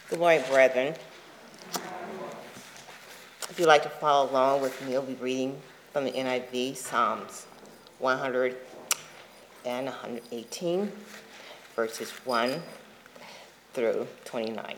Good morning, brethren. If you'd like to follow along with me, I'll be reading from the NIV, Psalms 100 and 118, verses 1 through 29.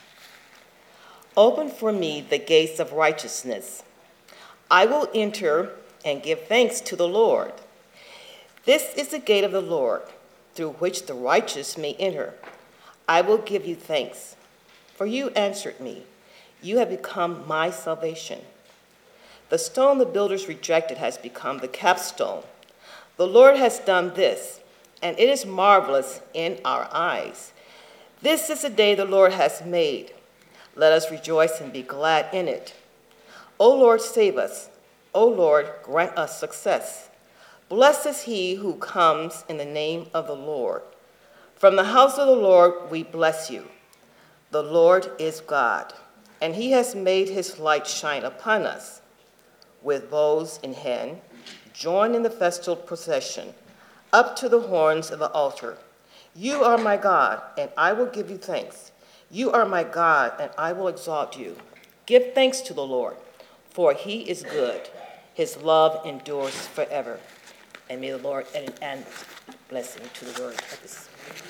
Open for me the gates of righteousness. I will enter and give thanks to the Lord. This is the gate of the Lord, through which the righteous may enter. I will give you thanks, for you answered me. You have become my salvation. The stone the builders rejected has become the capstone. The Lord has done this, and it is marvelous in our eyes. This is the day the Lord has made. Let us rejoice and be glad in it. O Lord, save us. O Lord, grant us success. Blessed is he who comes in the name of the Lord. From the house of the Lord we bless you. The Lord is God, and he has made his light shine upon us. With bows in hand, join in the festal procession, up to the horns of the altar. You are my God, and I will give you thanks. You are my God, and I will exalt you. Give thanks to the Lord, for he is good. His love endures forever. And may the Lord add blessing to the word of this.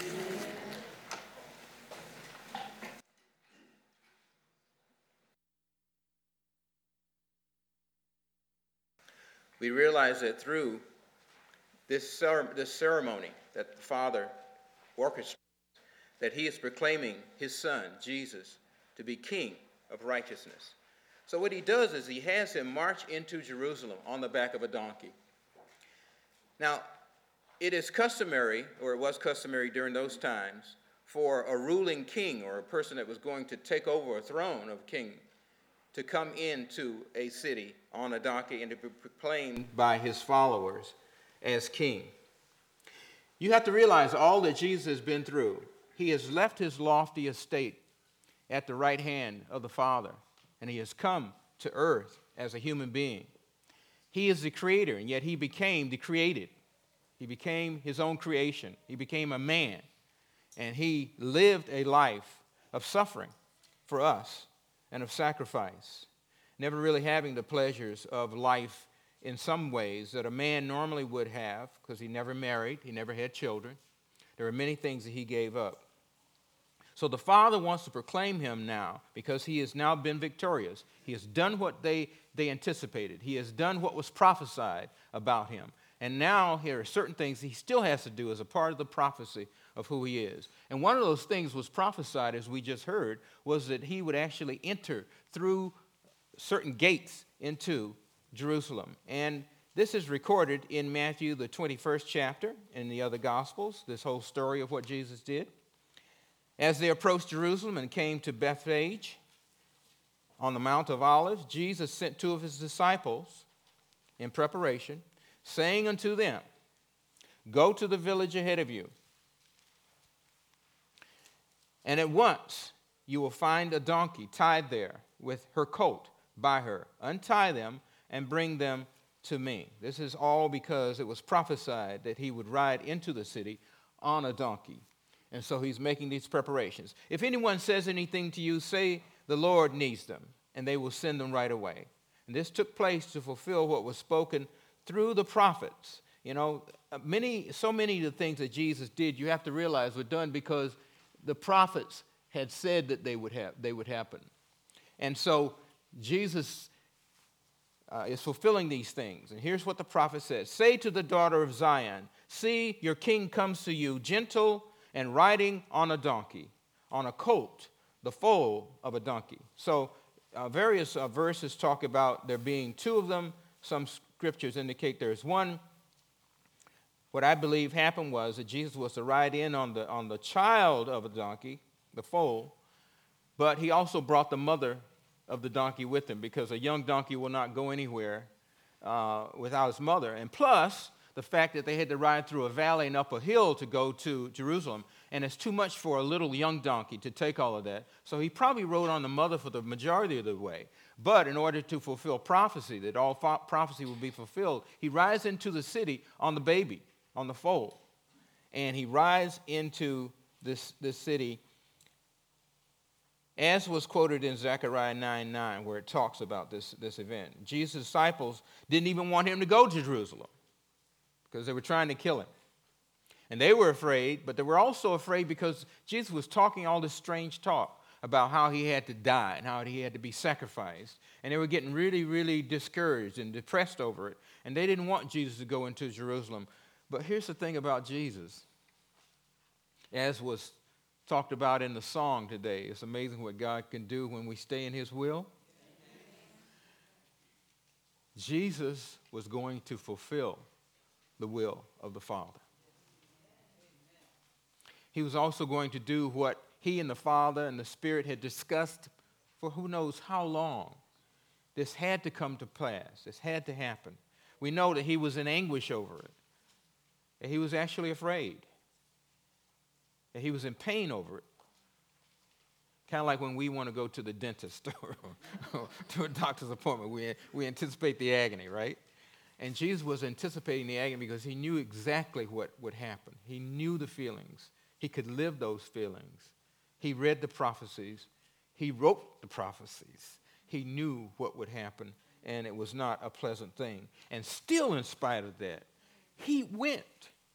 We realize that through this ceremony that the Father orchestrates, that he is proclaiming his Son, Jesus, to be King of righteousness. So what he does is he has him march into Jerusalem on the back of a donkey. Now, it is customary, or it was customary during those times, for a ruling king or a person that was going to take over a throne of a king to come into a city on a donkey and to be proclaimed by his followers as king. You have to realize all that Jesus has been through. He has left his lofty estate at the right hand of the Father, and he has come to earth as a human being. He is the creator, and yet he became the created. He became his own creation. He became a man, and he lived a life of suffering for us and of sacrifice, never really having the pleasures of life in some ways that a man normally would have, because he never married, he never had children. There are many things that he gave up. So the Father wants to proclaim him now because he has now been victorious. He has done what they anticipated. He has done what was prophesied about him. And now here are certain things he still has to do as a part of the prophecy of who he is. And one of those things was prophesied, as we just heard, was that he would actually enter through certain gates into Jerusalem. And this is recorded in Matthew, the 21st chapter, and the other Gospels, this whole story of what Jesus did. As they approached Jerusalem and came to Bethphage on the Mount of Olives, Jesus sent two of his disciples in preparation, saying unto them, Go to the village ahead of you, and at once you will find a donkey tied there with her colt by her. Untie them and bring them to me. This is all because it was prophesied that he would ride into the city on a donkey. And so he's making these preparations. If anyone says anything to you, say the Lord needs them, and they will send them right away. And this took place to fulfill what was spoken through the prophets. You know, so many of the things that Jesus did, you have to realize, were done because the prophets had said that they would happen. And so Jesus is fulfilling these things. And here's what the prophet says. Say to the daughter of Zion, see, your king comes to you, gentle and riding on a donkey, on a colt, the foal of a donkey. So various verses talk about there being two of them. Some scriptures indicate there's one. What I believe happened was that Jesus was to ride in on the child of a donkey, the foal, but he also brought the mother of the donkey with him, because a young donkey will not go anywhere without his mother. And plus, the fact that they had to ride through a valley and up a hill to go to Jerusalem, and it's too much for a little young donkey to take all of that. So he probably rode on the mother for the majority of the way. But in order to fulfill prophecy, that all prophecy will be fulfilled, he rides into the city on the baby, on the foal. And he rides into this city. as was quoted in Zechariah 9:9, where it talks about this event. Jesus' disciples didn't even want him to go to Jerusalem because they were trying to kill him. And they were afraid, but they were also afraid because Jesus was talking all this strange talk about how he had to die and how he had to be sacrificed. And they were getting really, really discouraged and depressed over it. And they didn't want Jesus to go into Jerusalem. But here's the thing about Jesus. As was talked about in the song today, it's amazing what God can do when we stay in his will. Jesus was going to fulfill the will of the Father. He was also going to do what he and the Father and the Spirit had discussed for who knows how long. This had to come to pass. This had to happen. We know that he was in anguish over it, that he was actually afraid, that he was in pain over it. Kind of like when we want to go to the dentist or to a doctor's appointment. We anticipate the agony, right? And Jesus was anticipating the agony because he knew exactly what would happen. He knew the feelings. He could live those feelings. He read the prophecies. He wrote the prophecies. He knew what would happen, and it was not a pleasant thing. And still, in spite of that, he went.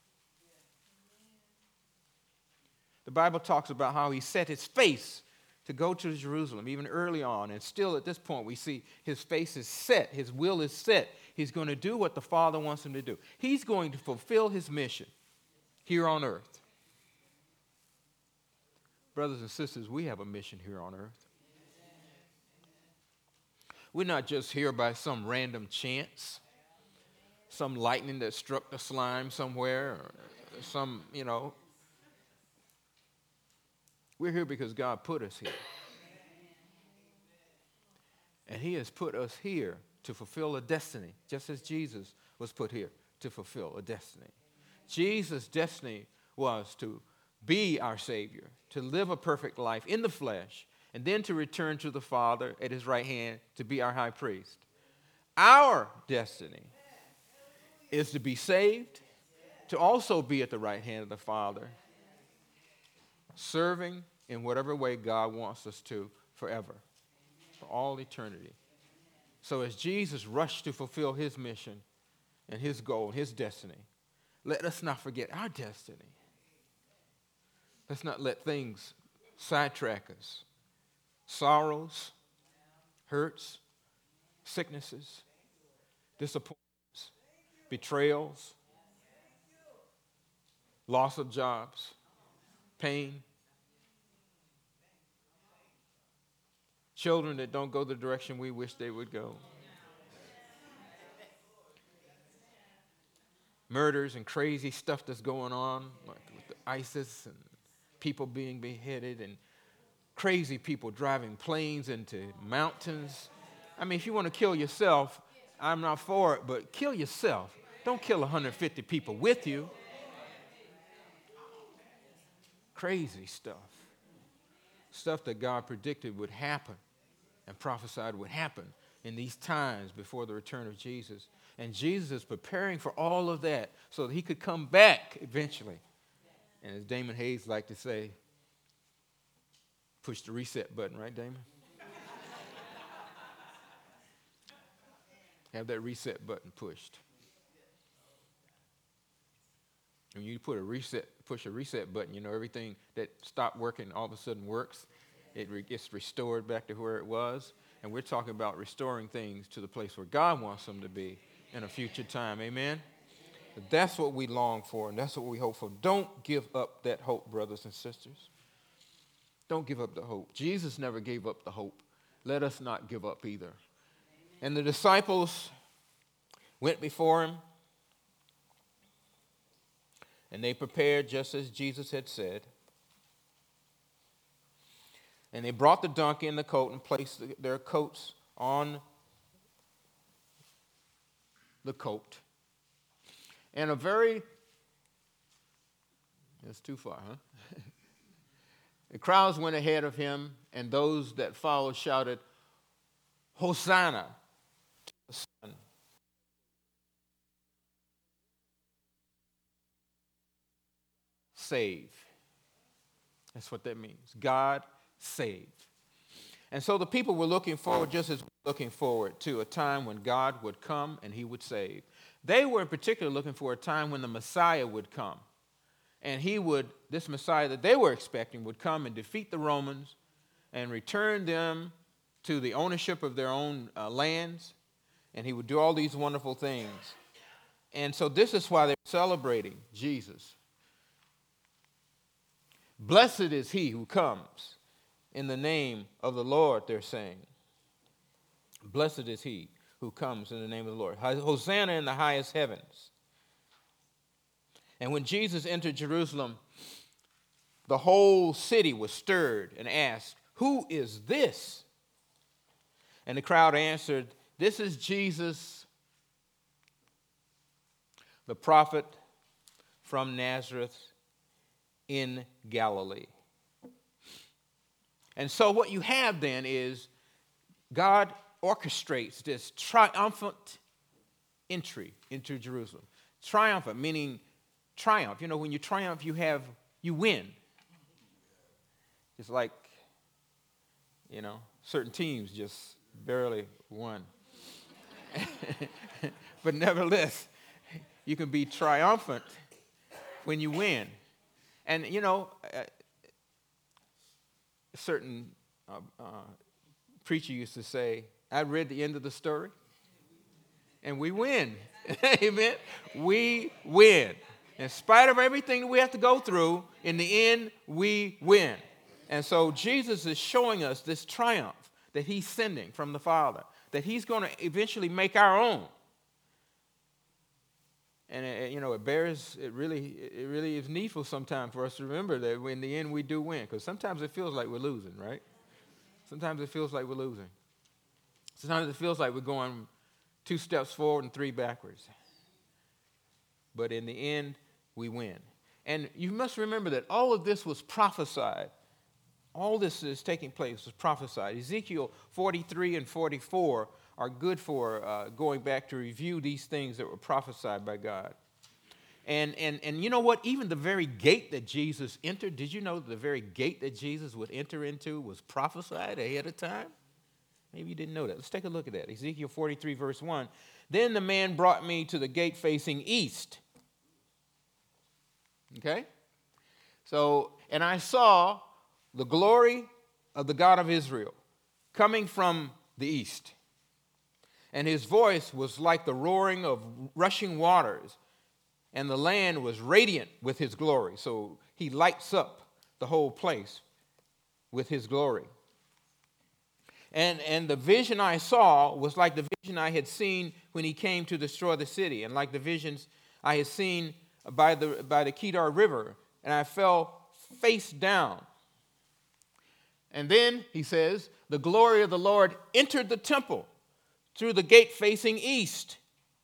The Bible talks about how he set his face to go to Jerusalem, even early on. And still at this point, we see his face is set. His will is set. He's going to do what the Father wants him to do. He's going to fulfill his mission here on earth. Brothers and sisters, we have a mission here on earth. We're not just here by some random chance, some lightning that struck the slime somewhere, or some, We're here because God put us here. And he has put us here to fulfill a destiny, just as Jesus was put here to fulfill a destiny. Jesus' destiny was to be our Savior, to live a perfect life in the flesh, and then to return to the Father at his right hand to be our high priest. Our destiny is to be saved, to also be at the right hand of the Father, serving in whatever way God wants us to forever, for all eternity. So as Jesus rushed to fulfill his mission and his goal, his destiny, let us not forget our destiny. Let's not let things sidetrack us. Sorrows, hurts, sicknesses, disappointments, betrayals, loss of jobs, pain, children that don't go the direction we wish they would go, murders and crazy stuff that's going on, like with the ISIS and people being beheaded and crazy people driving planes into mountains. I mean, if you want to kill yourself, I'm not for it, but kill yourself. Don't kill 150 people with you. Crazy stuff. Stuff that God predicted would happen and prophesied would happen in these times before the return of Jesus. And Jesus is preparing for all of that so that he could come back eventually. And as Damon Hayes liked to say, push the reset button, right, Damon? Have that reset button pushed. When you push a reset button, everything that stopped working all of a sudden works. It gets restored back to where it was. And we're talking about restoring things to the place where God wants them to be in a future time. Amen? But that's what we long for, and that's what we hope for. Don't give up that hope, brothers and sisters. Don't give up the hope. Jesus never gave up the hope. Let us not give up either. And the disciples went before him, and they prepared just as Jesus had said. And they brought the donkey and the coat and placed their coats on the coat. And that's too far, huh? The crowds went ahead of him, and those that followed shouted, Hosanna to the Son. Save. That's what that means. God save. And so the people were looking forward, just as we're looking forward to a time when God would come and he would save. They were in particular looking for a time when the Messiah would come. And this Messiah that they were expecting would come and defeat the Romans and return them to the ownership of their own lands. And he would do all these wonderful things. And so this is why they're celebrating Jesus. Blessed is he who comes in the name of the Lord, they're saying. Blessed is he who comes in the name of the Lord. Hosanna in the highest heavens. And when Jesus entered Jerusalem, the whole city was stirred and asked, "Who is this?" And the crowd answered, "This is Jesus, the prophet from Nazareth in Galilee." And so what you have then is God orchestrates this triumphant entry into Jerusalem. Triumphant, meaning triumph. You know, when you triumph, you win. It's like, certain teams just barely won. But nevertheless, you can be triumphant when you win. And, a certain preacher used to say, "I read the end of the story, and we win." Amen? We win. In spite of everything that we have to go through, in the end, we win. And so Jesus is showing us this triumph that he's sending from the Father, that he's going to eventually make our own. And it really is needful sometimes for us to remember that in the end we do win, because sometimes it feels like we're losing, right? Sometimes it feels like we're losing. Sometimes it feels like we're going 2 steps forward and 3 backwards. But in the end, we win. And you must remember that all of this was prophesied. All this is taking place was prophesied. Ezekiel 43 and 44 are good for going back to review these things that were prophesied by God. And you know what? Even the very gate that Jesus entered, did you know the very gate that Jesus would enter into was prophesied ahead of time? Maybe you didn't know that. Let's take a look at that. Ezekiel 43, verse 1. "Then the man brought me to the gate facing east." Okay? So, "and I saw the glory of the God of Israel coming from the east. And his voice was like the roaring of rushing waters, and the land was radiant with his glory." So he lights up the whole place with his glory. And the vision I saw was like the vision I had seen when he came to destroy the city, and like the visions I had seen by the Kedar River, and I fell face down. And then, he says, "the glory of the Lord entered the temple through the gate facing east."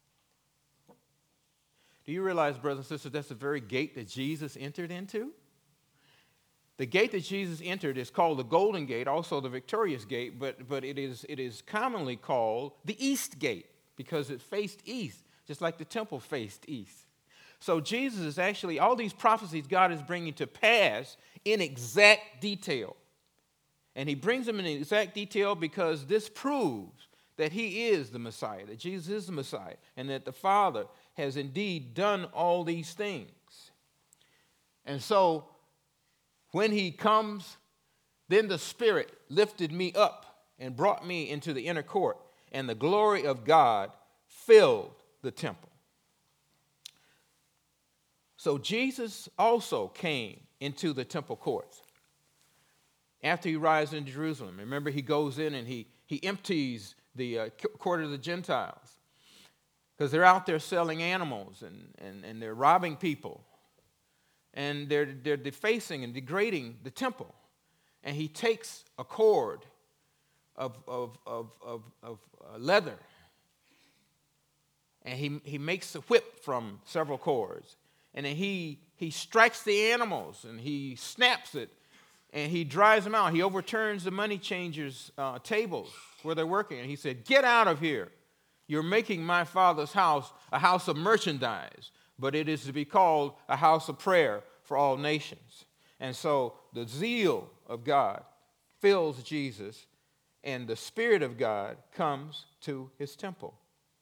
Do you realize, brothers and sisters, that's the very gate that Jesus entered into? The gate that Jesus entered is called the Golden Gate, also the Victorious Gate, but it is commonly called the East Gate because it faced east, just like the temple faced east. So Jesus is actually, all these prophecies God is bringing to pass in exact detail. And he brings them in exact detail because this proves that he is the Messiah, that Jesus is the Messiah, and that the Father has indeed done all these things. And so, when he comes, then the Spirit lifted me up and brought me into the inner court, and the glory of God filled the temple. So Jesus also came into the temple courts after he arrives in Jerusalem. Remember, he goes in and he empties the court of the Gentiles because they're out there selling animals and they're robbing people. And they're defacing and degrading the temple. And he takes a cord of leather, and he makes a whip from several cords. And then he strikes the animals, and he snaps it, and he drives them out. He overturns the money changers' tables where they're working. And he said, "Get out of here. You're making my Father's house a house of merchandise, but it is to be called a house of prayer for all nations." And so the zeal of God fills Jesus and the Spirit of God comes to his temple.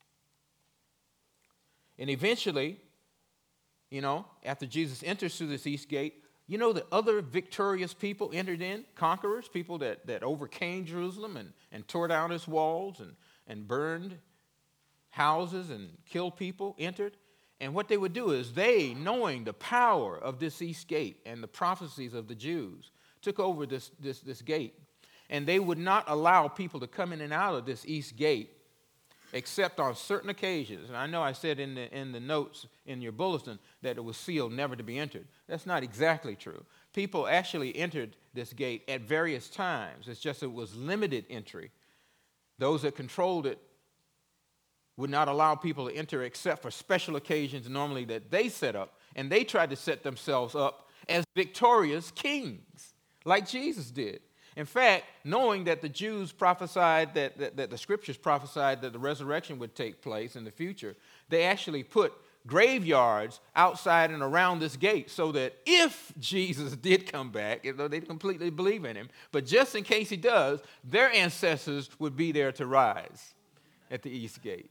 And eventually, after Jesus enters through this east gate, the other victorious people entered in, conquerors, people that overcame Jerusalem and tore down its walls and burned houses and killed people, entered. And what they would do is they, knowing the power of this east gate and the prophecies of the Jews, took over this gate. And they would not allow people to come in and out of this east gate except on certain occasions. And I know I said in the notes in your bulletin that it was sealed, never to be entered. That's not exactly true. People actually entered this gate at various times. It's just it was limited entry. Those that controlled it would not allow people to enter except for special occasions normally that they set up. And they tried to set themselves up as victorious kings, like Jesus did. In fact, knowing that the Jews prophesied, that the scriptures prophesied that the resurrection would take place in the future, they actually put graveyards outside and around this gate so that if Jesus did come back, though they completely believe in him, but just in case he does, their ancestors would be there to rise at the east gate.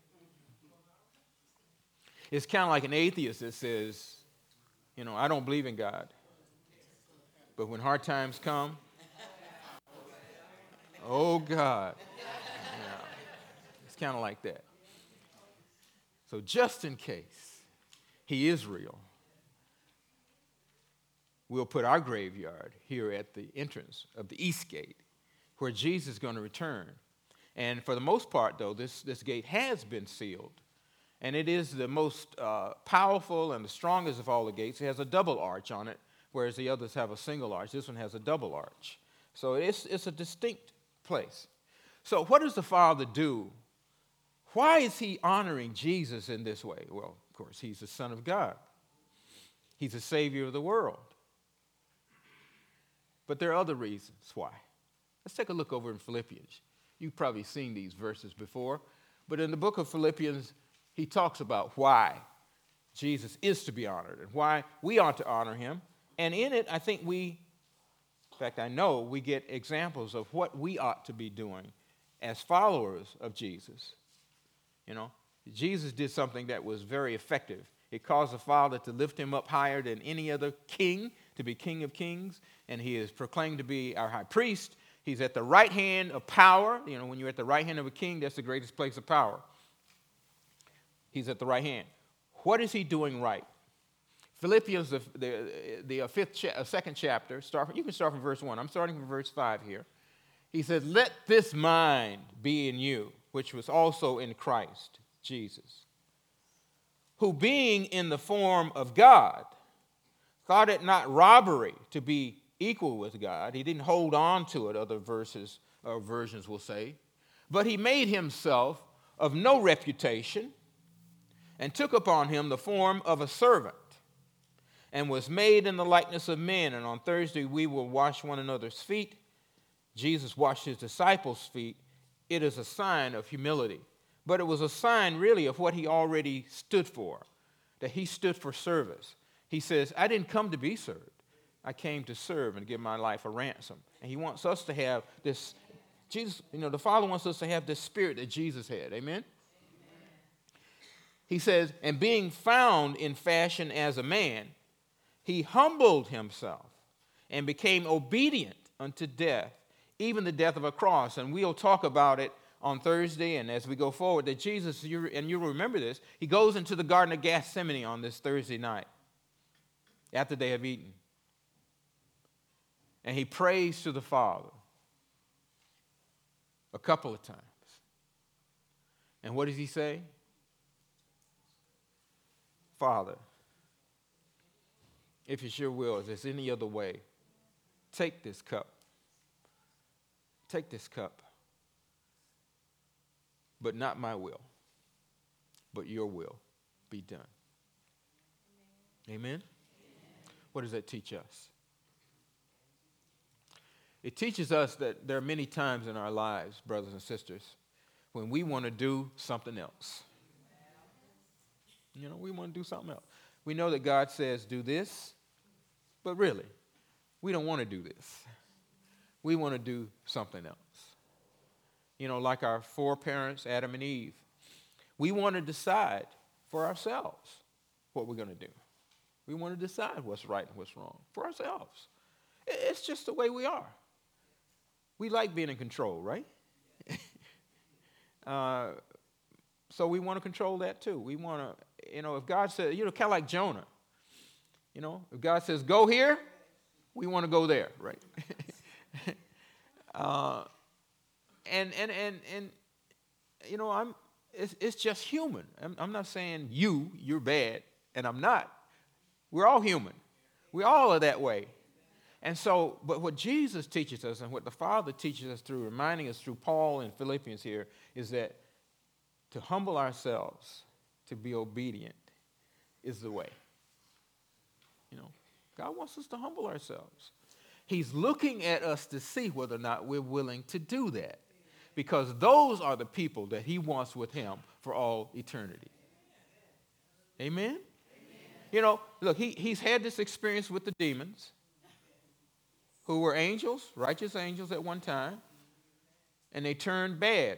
It's kind of like an atheist that says, I don't believe in God. But when hard times come, oh, God. It's kind of like that. So just in case he is real, we'll put our graveyard here at the entrance of the east gate where Jesus is going to return. And for the most part, though, this gate has been sealed. And it is the most powerful and the strongest of all the gates. It has a double arch on it, whereas the others have a single arch. This one has a double arch. So it's a distinct place. So what does the Father do? Why is he honoring Jesus in this way? Well, of course, he's the Son of God. He's the Savior of the world. But there are other reasons why. Let's take a look over in Philippians. You've probably seen these verses before. But in the book of Philippians, he talks about why Jesus is to be honored and why we ought to honor him. And in it, I think I know we get examples of what we ought to be doing as followers of Jesus. Jesus did something that was very effective. It caused the Father to lift him up higher than any other king, to be King of Kings, and he is proclaimed to be our high priest. He's at the right hand of power. When you're at the right hand of a king, that's the greatest place of power. He's at the right hand. What is he doing right? Philippians, the second chapter, you can start from verse 1. I'm starting from verse 5 here. He said, "Let this mind be in you, which was also in Christ Jesus, who being in the form of God, thought it not robbery to be equal with God." He didn't hold on to it, other verses or versions will say. "But he made himself of no reputation, and took upon him the form of a servant, and was made in the likeness of men." And on Thursday we will wash one another's feet. Jesus washed his disciples' feet. It is a sign of humility. But it was a sign really of what he already stood for, that he stood for service. He says, "I didn't come to be served. I came to serve and give my life a ransom." And he wants us to have this, Jesus, the Father wants us to have this spirit that Jesus had. Amen? He says, "And being found in fashion as a man, he humbled himself and became obedient unto death, even the death of a cross." And we'll talk about it on Thursday and as we go forward, that Jesus, and you'll remember this, he goes into the Garden of Gethsemane on this Thursday night after they have eaten. And he prays to the Father a couple of times. And what does he say? "Father, if it's your will, if there's any other way, take this cup. Take this cup. But not my will, but your will be done." Amen? What does that teach us? It teaches us that there are many times in our lives, brothers and sisters, when we want to do something else. We want to do something else. We know that God says, do this, but really, we don't want to do this. We want to do something else. like our foreparents, Adam and Eve. We want to decide for ourselves what we're going to do. We want to decide what's right and what's wrong for ourselves. It's just the way we are. We like being in control, right? So we want to control that too. We want to, if God says, kind of like Jonah, if God says, go here, we want to go there, right? It's just human. I'm not saying you're bad, and I'm not. We're all human. We all are that way. And so, but what Jesus teaches us and what the Father teaches us through, reminding us through Paul and Philippians here, is that to humble ourselves, to be obedient, is the way. God wants us to humble ourselves. He's looking at us to see whether or not we're willing to do that, because those are the people that he wants with him for all eternity. Amen? Look, he's had this experience with the demons, who were angels, righteous angels at one time, and they turned bad.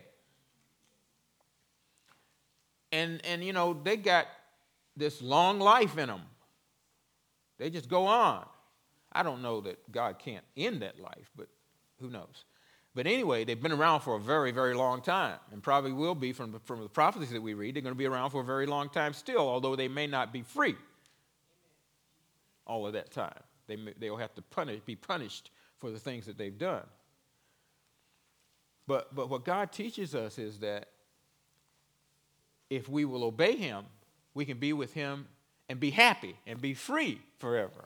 And they got this long life in them. They just go on. I don't know that God can't end that life, but who knows? But anyway, they've been around for a very, very long time, and probably will be from the prophecies that we read. They're going to be around for a very long time still, although they may not be free all of that time. They'll have to be punished for the things that they've done. But what God teaches us is that if we will obey him, we can be with him and be happy and be free forever.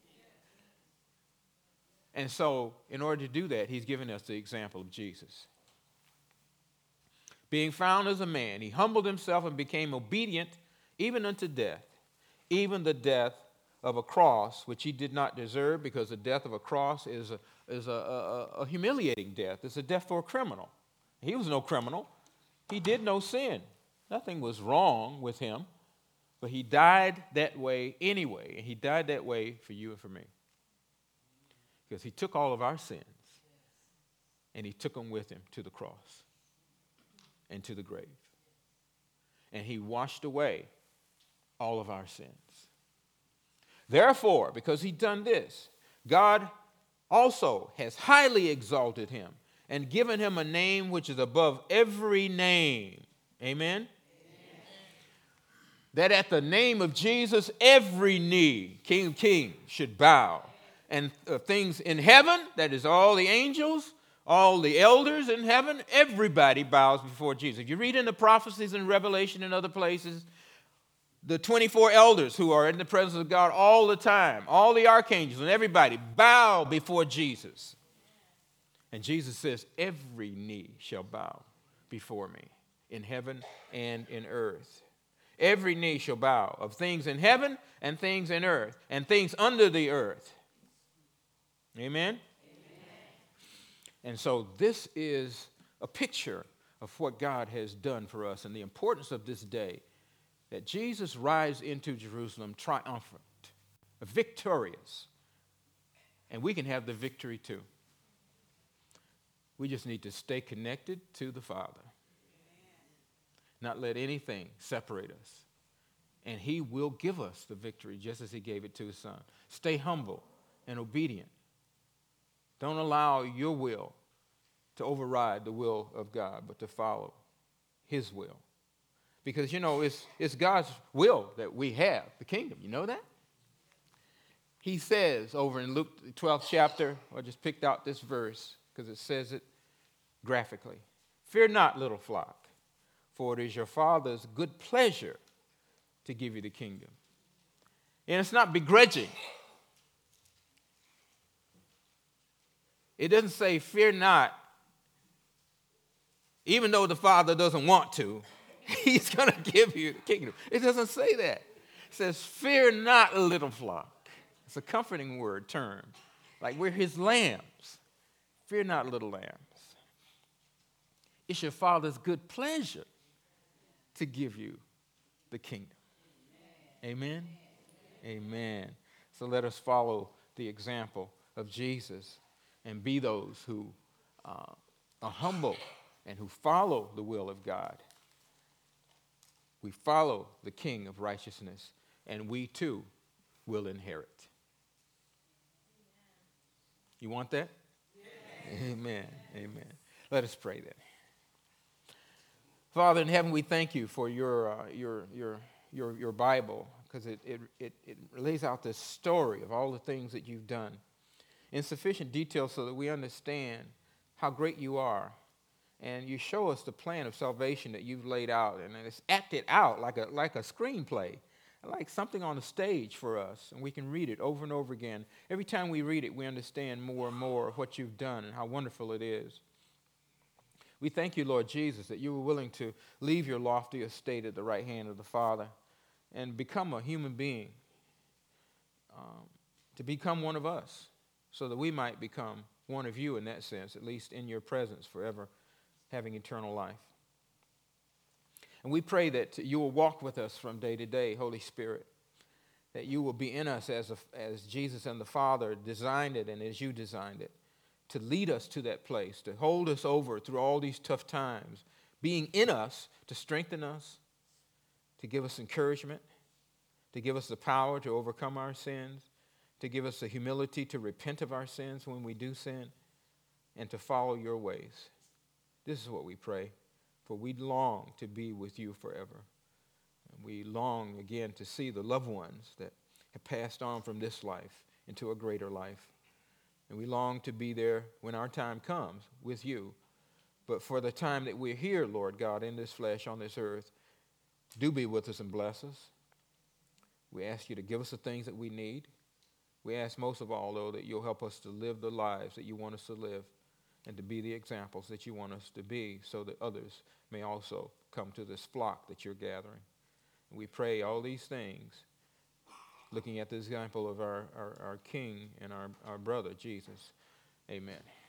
And so, in order to do that, he's given us the example of Jesus. Being found as a man, he humbled himself and became obedient even unto death, even the death of a cross, which he did not deserve, because the death of a cross is a humiliating death. It's a death for a criminal. He was no criminal. He did no sin. Nothing was wrong with him, but he died that way anyway, and he died that way for you and for me. Because he took all of our sins, and he took them with him to the cross and to the grave. And he washed away all of our sins. Therefore, because he'd done this, God also has highly exalted him and given him a name which is above every name. Amen? That at the name of Jesus, every knee, King of Kings, should bow. And things in heaven, that is all the angels, all the elders in heaven, everybody bows before Jesus. If you read in the prophecies in Revelation and other places, the 24 elders who are in the presence of God all the time, all the archangels and everybody bow before Jesus. And Jesus says, every knee shall bow before me in heaven and in earth. Every knee shall bow, of things in heaven and things in earth and things under the earth. Amen? Amen? And so this is a picture of what God has done for us and the importance of this day, that Jesus rides into Jerusalem triumphant, victorious, and we can have the victory too. We just need to stay connected to the Father, not let anything separate us, and he will give us the victory just as he gave it to his Son. Stay humble and obedient. Don't allow your will to override the will of God, but to follow his will. Because, it's God's will that we have the kingdom. You know that? He says over in Luke, the 12th chapter, I just picked out this verse because it says it graphically. Fear not, little flock, for it is your Father's good pleasure to give you the kingdom. And it's not begrudging. It doesn't say, fear not, even though the Father doesn't want to, he's going to give you the kingdom. It doesn't say that. It says, fear not, little flock. It's a comforting word term. Like we're his lambs. Fear not, little lambs. It's your Father's good pleasure to give you the kingdom. Amen? Amen. So let us follow the example of Jesus and be those who are humble and who follow the will of God. We follow the King of righteousness, and we too will inherit. You want that? Yes. Amen. Amen. Let us pray then. Father in heaven, we thank you for your Bible, because it lays out this story of all the things that you've done in sufficient detail so that we understand how great you are. And you show us the plan of salvation that you've laid out, and it's acted out like a screenplay, like something on the stage for us, and we can read it over and over again. Every time we read it, we understand more and more of what you've done and how wonderful it is. We thank you, Lord Jesus, that you were willing to leave your lofty estate at the right hand of the Father and become a human being, to become one of us, so that we might become one of you in that sense, at least in your presence forever, having eternal life. And we pray that you will walk with us from day to day, Holy Spirit, that you will be in us as Jesus and the Father designed it and as you designed it, to lead us to that place, to hold us over through all these tough times, being in us to strengthen us, to give us encouragement, to give us the power to overcome our sins, to give us the humility to repent of our sins when we do sin, and to follow your ways. This is what we pray, for we long to be with you forever. And we long again to see the loved ones that have passed on from this life into a greater life. And we long to be there when our time comes with you. But for the time that we're here, Lord God, in this flesh, on this earth, do be with us and bless us. We ask you to give us the things that we need. We ask most of all, though, that you'll help us to live the lives that you want us to live, and to be the examples that you want us to be, so that others may also come to this flock that you're gathering. And we pray all these things, looking at the example of our King and our brother, Jesus. Amen.